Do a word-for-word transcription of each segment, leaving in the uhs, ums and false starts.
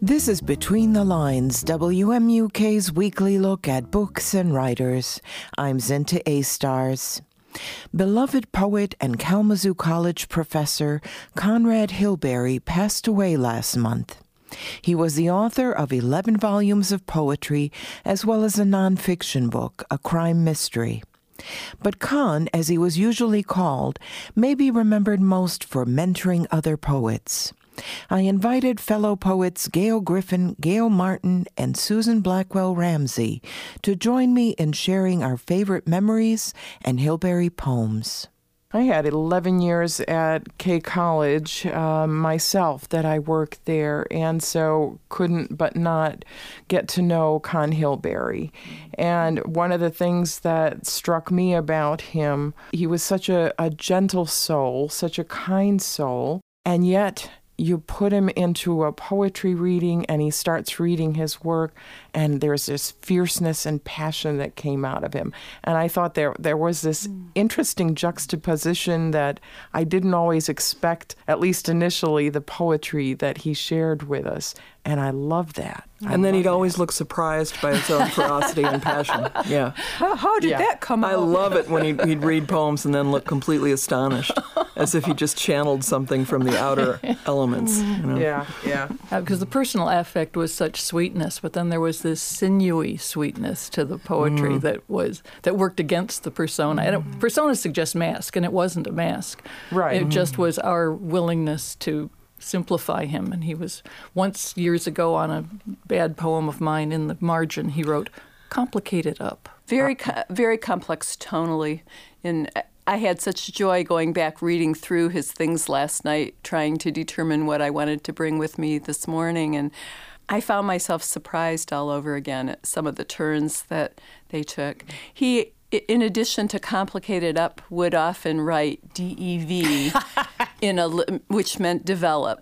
This is Between the Lines, W M U K's weekly look at books and writers. I'm Zinta A-Stars. Beloved poet and Kalamazoo College professor Conrad Hilberry passed away last month. He was the author of eleven volumes of poetry, as well as a nonfiction book, A Crime Mystery. But Con, as he was usually called, may be remembered most for mentoring other poets. I invited fellow poets Gail Griffin, Gail Martin, and Susan Blackwell Ramsey to join me in sharing our favorite memories and Hilberry poems. I had eleven years at K College uh, myself that I worked there, and so couldn't but not get to know Con Hilberry. And one of the things that struck me about him, he was such a, a gentle soul, such a kind soul, and yet you put him into a poetry reading and he starts reading his work, and there's this fierceness and passion that came out of him. And I thought there there was this mm. interesting juxtaposition that I didn't always expect, at least initially, the poetry that he shared with us. And I love that. I and then he'd that. always look surprised by his own ferocity and passion. Yeah. How, how did yeah. that come out? I love it when he'd, he'd read poems and then look completely astonished, as if he just channeled something from the outer elements. You know? Yeah, yeah. Uh, because the personal affect was such sweetness, but then there was this sinewy sweetness to the poetry mm. that was that worked against the persona. And it, persona suggests mask, and it wasn't a mask. Right. It mm. just was our willingness to simplify him. And he was, once years ago on a bad poem of mine, in the margin, he wrote, "Complicate it up." Very, co- very complex tonally. And I had such joy going back reading through his things last night, trying to determine what I wanted to bring with me this morning. And I found myself surprised all over again at some of the turns that they took. He, in addition to complicate it up, would often write D E V, in a, which meant develop,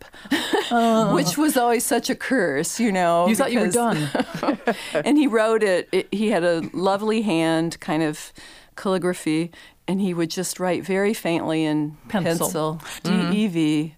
uh. which was always such a curse, you know. You thought you were done. And he wrote it, it, he had a lovely hand, kind of calligraphy, and he would just write very faintly in pencil, pencil D E V.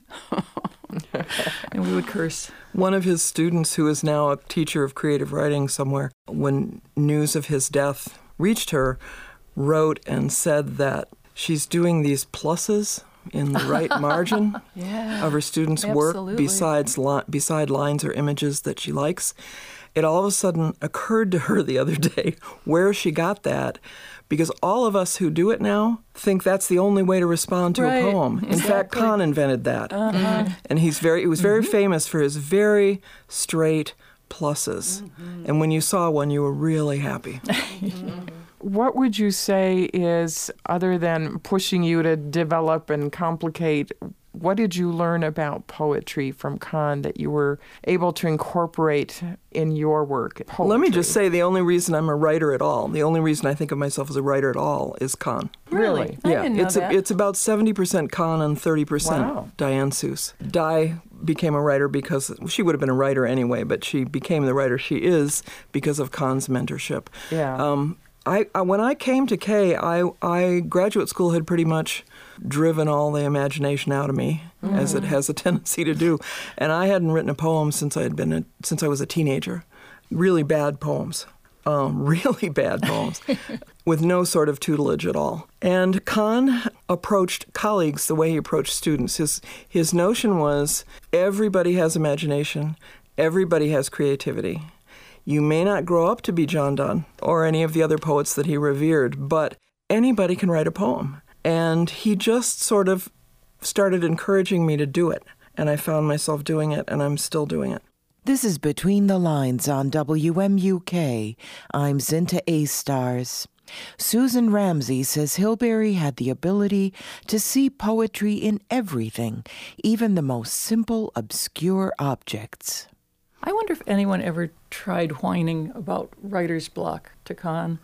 And we would curse. One of his students, who is now a teacher of creative writing somewhere, when news of his death reached her, wrote and said that she's doing these pluses in the right margin yeah, of her students' absolutely. work besides li- beside lines or images that she likes. It all of a sudden occurred to her the other day where she got that, because all of us who do it now think that's the only way to respond to right, a poem. In exactly. fact, Con invented that. Uh-huh. Mm-hmm. And he's very, he was very mm-hmm. famous for his very straight pluses. Mm-hmm. And when you saw one, you were really happy. Mm-hmm. What would you say is, other than pushing you to develop and complicate, what did you learn about poetry from Con that you were able to incorporate in your work? Poetry? Let me just say, the only reason I'm a writer at all, the only reason I think of myself as a writer at all is Con. Really? I yeah, didn't know it's that. A, it's about seventy percent Con and thirty percent Wow. Diane Seuss. Di became a writer because she would have been a writer anyway, but she became the writer she is because of Con's mentorship. Yeah. Um, I, I when I came to K, I, I graduate school had pretty much driven all the imagination out of me, mm. as it has a tendency to do, and I hadn't written a poem since I had been a, since I was a teenager. Really bad poems, um, really bad poems, with no sort of tutelage at all. And Con approached colleagues the way he approached students. His his notion was everybody has imagination, everybody has creativity. You may not grow up to be John Donne or any of the other poets that he revered, but anybody can write a poem. And he just sort of started encouraging me to do it. And I found myself doing it, and I'm still doing it. This is Between the Lines on W M U K. I'm Zinta A-Stars. Susan Ramsey says Hilberry had the ability to see poetry in everything, even the most simple, obscure objects. I wonder if anyone ever tried whining about writer's block to Con,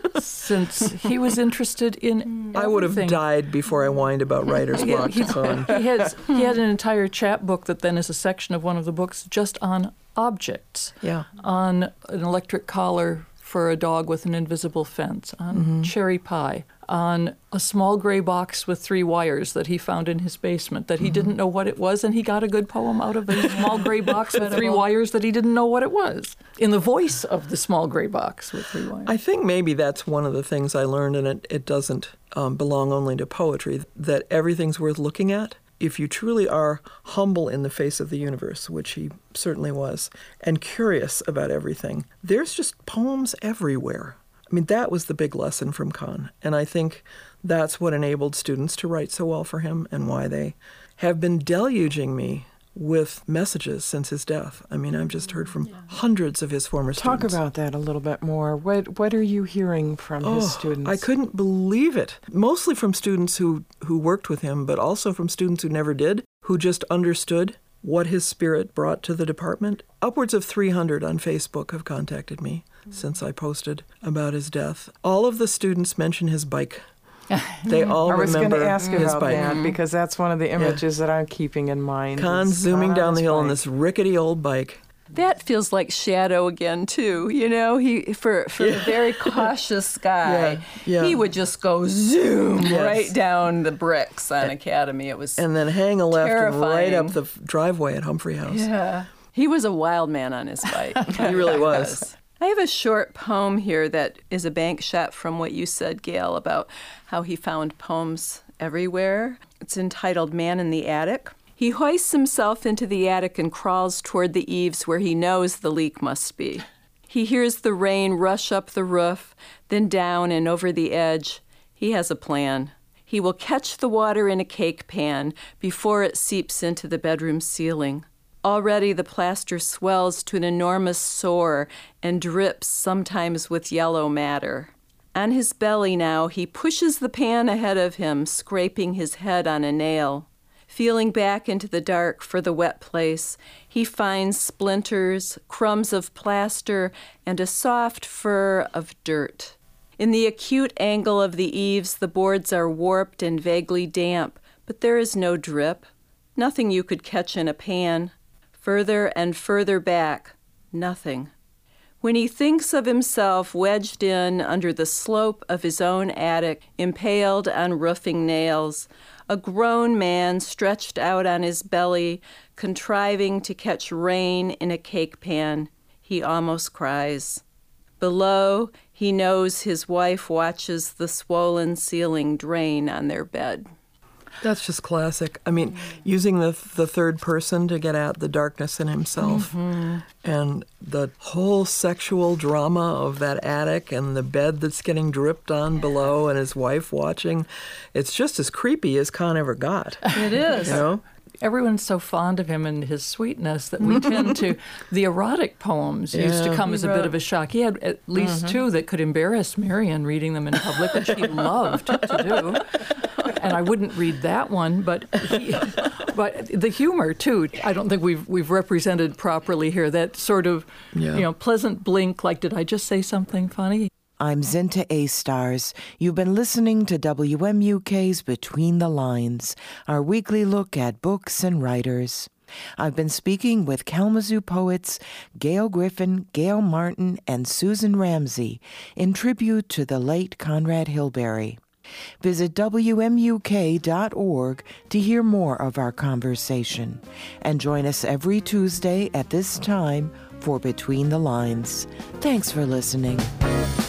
since he was interested in everything. I would have died before I whined about writer's block to Con. He, has, he had an entire chapbook that then is a section of one of the books just on objects, yeah, on an electric collar for a dog with an invisible fence, on mm-hmm. cherry pie, on a small gray box with three wires that he found in his basement that he mm-hmm. didn't know what it was, and he got a good poem out of a small gray box with three wires that he didn't know what it was, in the voice of the small gray box with three wires. I think maybe that's one of the things I learned, and it, it doesn't um, belong only to poetry, that everything's worth looking at. If you truly are humble in the face of the universe, which he certainly was, and curious about everything, there's just poems everywhere. I mean, that was the big lesson from Kahn, and I think that's what enabled students to write so well for him and why they have been deluging me with messages since his death. I mean, I've just heard from yeah. hundreds of his former Talk students. Talk about that a little bit more. What what are you hearing from oh, his students? I couldn't believe it. Mostly from students who, who worked with him, but also from students who never did, who just understood what his spirit brought to the department. Upwards of three hundred on Facebook have contacted me since I posted about his death. All of the students mention his bike. They all I was remember going to ask his about bike. that because that's one of the images yeah. that I'm keeping in mind. Kahn zooming Kahn down the hill bike. on this rickety old bike. That feels like Shadow again, too. You know, he for, for yeah. a very cautious guy, yeah. Yeah. he would just go zoom yes. right down the bricks on Academy. It was And then hang a left terrifying. and right up the driveway at Humphrey House. Yeah. He was a wild man on his bike. He really was. I have a short poem here that is a bank shot from what you said, Gail, about how he found poems everywhere. It's entitled Man in the Attic. He hoists himself into the attic and crawls toward the eaves where he knows the leak must be. He hears the rain rush up the roof, then down and over the edge. He has a plan. He will catch the water in a cake pan before it seeps into the bedroom ceiling. Already the plaster swells to an enormous sore and drips sometimes with yellow matter. On his belly now, he pushes the pan ahead of him, scraping his head on a nail. Feeling back into the dark for the wet place, he finds splinters, crumbs of plaster, and a soft fur of dirt. In the acute angle of the eaves, the boards are warped and vaguely damp, but there is no drip, nothing you could catch in a pan. Further and further back, nothing. When he thinks of himself wedged in under the slope of his own attic, impaled on roofing nails, a grown man stretched out on his belly, contriving to catch rain in a cake pan, he almost cries. Below, he knows his wife watches the swollen ceiling drain on their bed. That's just classic. I mean, mm-hmm. using the the third person to get at the darkness in himself mm-hmm. and the whole sexual drama of that attic and the bed that's getting dripped on yeah. below and his wife watching. It's just as creepy as Kahn ever got. It is. You know? Everyone's so fond of him and his sweetness that we tend to, the erotic poems yeah. used to come he as a wrote. bit of a shock. He had at least mm-hmm. two that could embarrass Marion reading them in public, which he loved to do. And I wouldn't read that one, but he, but the humor too. I don't think we've we've represented properly here. That sort of yeah. you know pleasant blink, like did I just say something funny? I'm Zinta A-Stars. You've been listening to W M U K's Between the Lines, our weekly look at books and writers. I've been speaking with Kalamazoo poets Gail Griffin, Gail Martin, and Susan Ramsey in tribute to the late Conrad Hilberry. Visit W M U K dot org to hear more of our conversation. And join us every Tuesday at this time for Between the Lines. Thanks for listening.